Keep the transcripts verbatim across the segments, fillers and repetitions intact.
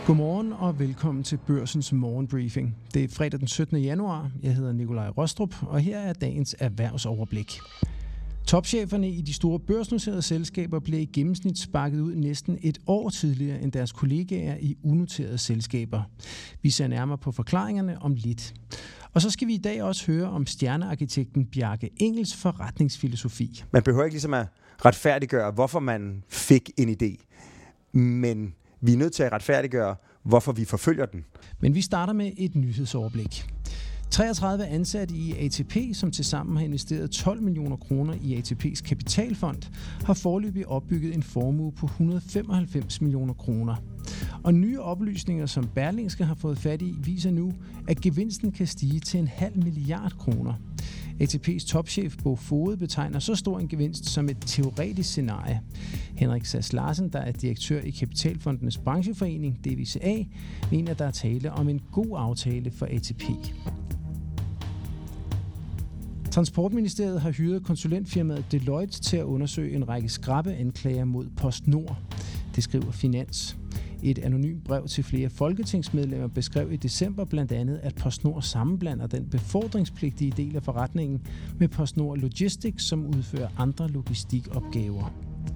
Godmorgen og velkommen til Børsens morgenbriefing. Det er fredag den syttende januar. Jeg hedder Nikolaj Rostrup, og her er dagens erhvervsoverblik. Topcheferne i de store børsnoterede selskaber blev i gennemsnit sparket ud næsten et år tidligere end deres kollegaer i unoterede selskaber. Vi ser nærmere på forklaringerne om lidt. Og så skal vi i dag også høre om stjernearkitekten Bjarke Ingels forretningsfilosofi. Man behøver ikke ligesom at retfærdiggøre, hvorfor man fik en idé, men vi er nødt til at retfærdiggøre, hvorfor vi forfølger den. Men vi starter med et nyhedsoverblik. treogtredive ansatte i A T P, som tilsammen har investeret tolv millioner kroner i A T P's kapitalfond, har foreløbig opbygget en formue på et hundrede og femoghalvfems millioner kroner. Og nye oplysninger, som Berlingske har fået fat i, viser nu, at gevinsten kan stige til en halv milliard kroner. A T P's topchef Bo Foged betegner så stor en gevinst som et teoretisk scenarie. Henrik Sass Larsen, der er direktør i Kapitalfondenes brancheforening, D V C A, mener, at der er tale om en god aftale for A T P. Transportministeriet har hyret konsulentfirmaet Deloitte til at undersøge en række skrappe anklager mod PostNord. Det skriver Finans. Et anonymt brev til flere folketingsmedlemmer beskrev i december blandt andet, at PostNord sammenblander den befordringspligtige del af forretningen med PostNord Logistics, som udfører andre logistikopgaver.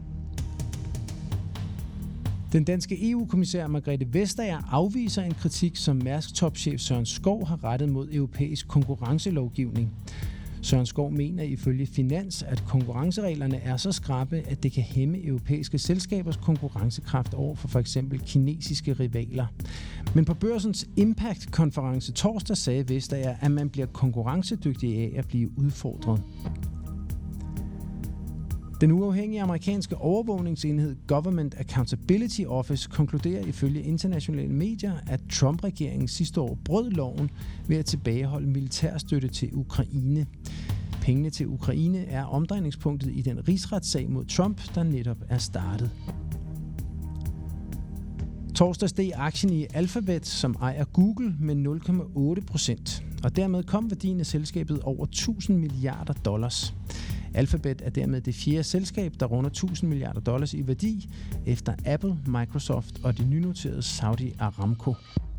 Den danske E U-kommissær Margrethe Vestager afviser en kritik, som Mærsk-topchef Søren Skou har rettet mod europæisk konkurrencelovgivning. Søren Skou mener ifølge Finans, at konkurrencereglerne er så skrappe, at det kan hæmme europæiske selskabers konkurrencekraft over for f.eks. kinesiske rivaler. Men på Børsens Impact-konference torsdag sagde Vestager, at man bliver konkurrencedygtig af at blive udfordret. Den uafhængige amerikanske overvågningsenhed Government Accountability Office konkluderer ifølge internationale medier, at Trump-regeringen sidste år brød loven ved at tilbageholde militærstøtte til Ukraine. Pengene til Ukraine er omdrejningspunktet i den rigsretssag mod Trump, der netop er startet. Torsdag steg aktien i Alphabet, som ejer Google, med nul komma otte procent, og dermed kom værdien af selskabet over tusind milliarder dollars. Alphabet er dermed det fjerde selskab, der runder tusind milliarder dollars i værdi, efter Apple, Microsoft og det nynoterede Saudi Aramco.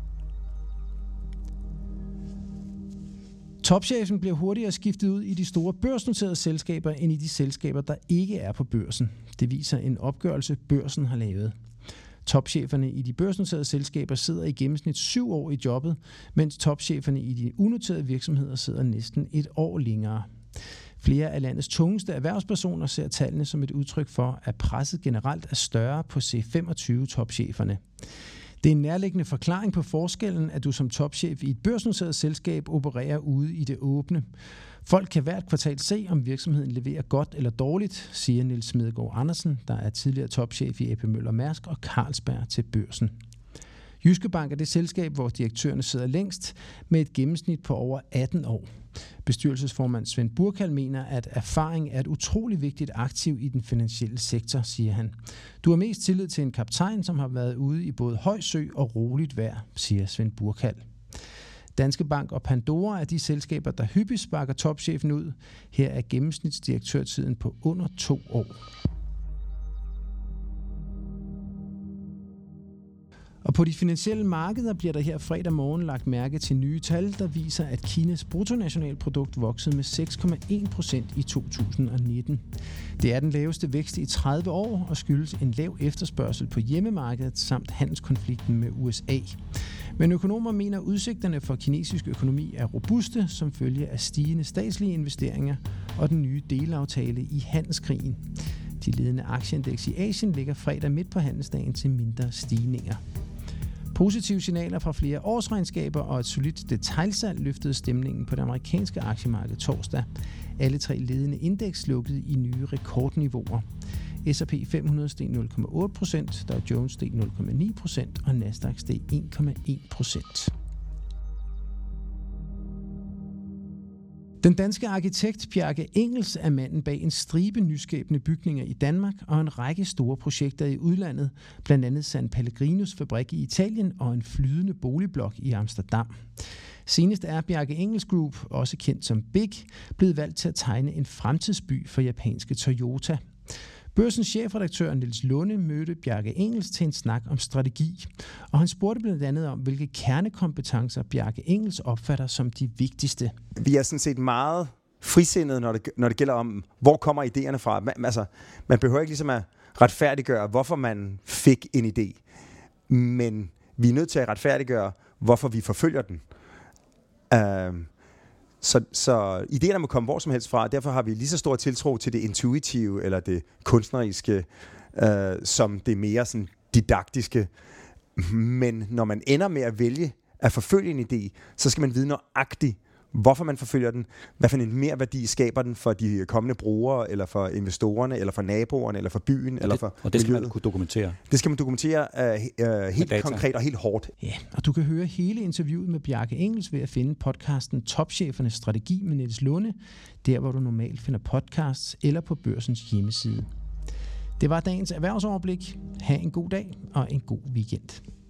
Topchefen bliver hurtigere skiftet ud i de store børsnoterede selskaber end i de selskaber, der ikke er på børsen. Det viser en opgørelse, Børsen har lavet. Topcheferne i de børsnoterede selskaber sidder i gennemsnit syv år i jobbet, mens topcheferne i de unoterede virksomheder sidder næsten et år længere. Flere af landets tungeste erhvervspersoner ser tallene som et udtryk for, at presset generelt er større på C femogtyve-topcheferne. Det er en nærliggende forklaring på forskellen, at du som topchef i et børsnoteret selskab opererer ude i det åbne. Folk kan hvert kvartal se, om virksomheden leverer godt eller dårligt, siger Niels Smedegaard Andersen, der er tidligere topchef i A P Møller Mærsk og Carlsberg til Børsen. Jyske Bank er det selskab, hvor direktørerne sidder længst, med et gennemsnit på over atten år. Bestyrelsesformand Svend Burkhaldt mener, at erfaring er et utroligt vigtigt aktiv i den finansielle sektor, siger han. Du har mest tillid til en kaptajn, som har været ude i både høj sø og roligt vejr, siger Svend Burkhaldt. Danske Bank og Pandora er de selskaber, der hyppigt sparker topchefen ud. Her er gennemsnitsdirektørtiden på under to år. Og på de finansielle markeder bliver der her fredag morgen lagt mærke til nye tal, der viser, at Kinas bruttonationalprodukt voksede med seks komma en procent i to tusind og nitten. Det er den laveste vækst i tredive år og skyldes en lav efterspørgsel på hjemmemarkedet samt handelskonflikten med U S A. Men økonomer mener, at udsigterne for kinesisk økonomi er robuste som følge af stigende statslige investeringer og den nye delaftale i handelskrigen. De ledende aktieindeks i Asien ligger fredag midt på handelsdagen til mindre stigninger. Positive signaler fra flere årsregnskaber og et solidt detailsalg løftede stemningen på det amerikanske aktiemarked torsdag. Alle tre ledende indeks lukkede i nye rekordniveauer. S og P fem hundrede steg nul komma otte procent, Dow Jones steg nul komma ni procent og Nasdaq steg en komma en procent. Den danske arkitekt Bjarke Ingels er manden bag en stribe nyskabende bygninger i Danmark og en række store projekter i udlandet, blandt andet San Pellegrinos fabrik i Italien og en flydende boligblok i Amsterdam. Senest er Bjarke Ingels Group, også kendt som BIG, blevet valgt til at tegne en fremtidsby for japanske Toyota. Børsens chefredaktør Niels Lunde mødte Bjarke Ingels til en snak om strategi, og han spurgte blandt andet om, hvilke kernekompetencer Bjarke Ingels opfatter som de vigtigste. Vi er sådan set meget frisindede, når det, når det gælder om, hvor kommer idéerne fra. Man, altså, man behøver ikke ligesom at retfærdiggøre, hvorfor man fik en idé, men vi er nødt til at retfærdiggøre, hvorfor vi forfølger den. Uh, så, så idéerne må komme hvor som helst fra, derfor har vi lige så stor tiltro til det intuitive eller det kunstneriske, uh, som det mere sådan didaktiske. Men når man ender med at vælge at forfølge en idé, så skal man vide nøjagtigt, hvorfor man forfølger den, hvad for en mere værdi skaber den for de kommende brugere, eller for investorerne, eller for naboerne, eller for byen, og eller det, for Og det skal miljøet. man kunne dokumentere. Det skal man dokumentere uh, uh, helt konkret og helt hårdt. Ja, og du kan høre hele interviewet med Bjarke Ingels ved at finde podcasten Topchefernes Strategi med Niels Lunde, der hvor du normalt finder podcasts, eller på Børsens hjemmeside. Det var dagens erhvervsoverblik. Ha' en god dag og en god weekend.